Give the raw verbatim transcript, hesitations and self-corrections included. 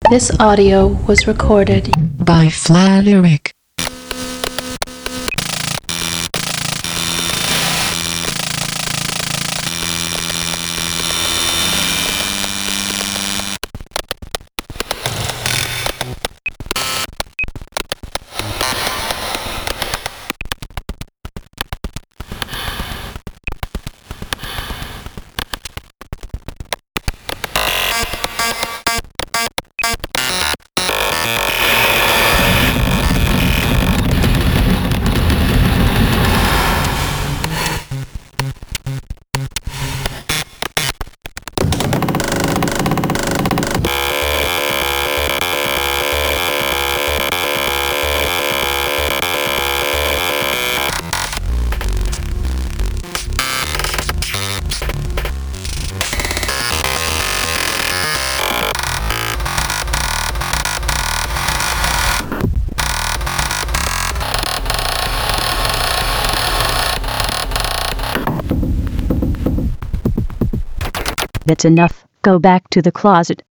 This audio was recorded by Flalyric. That's enough. Go back to the closet.